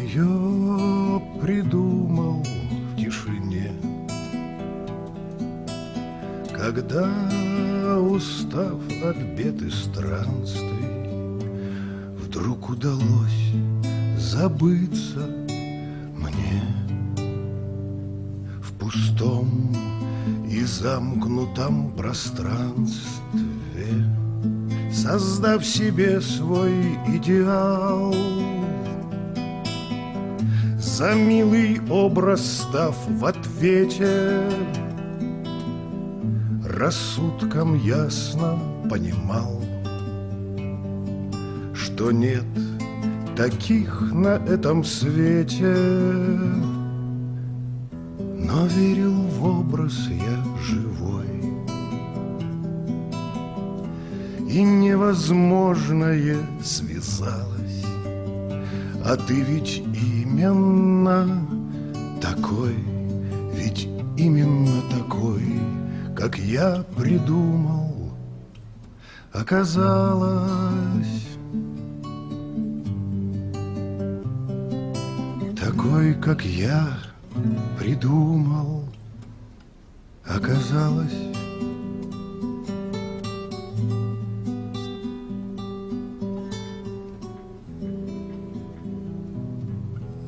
ее придумал в тишине, когда, устав от бед и странствий, вдруг удалось забыться мне в пустом и замкнутом пространстве, создав себе свой идеал, за милый образ став в ответе, рассудком ясным понимал, что нет таких на этом свете, но верил в образ я живой, и невозможное связалось. А ты ведь именно такой, ведь именно такой, как я придумал, оказалось. Такой, как я придумал, оказалось.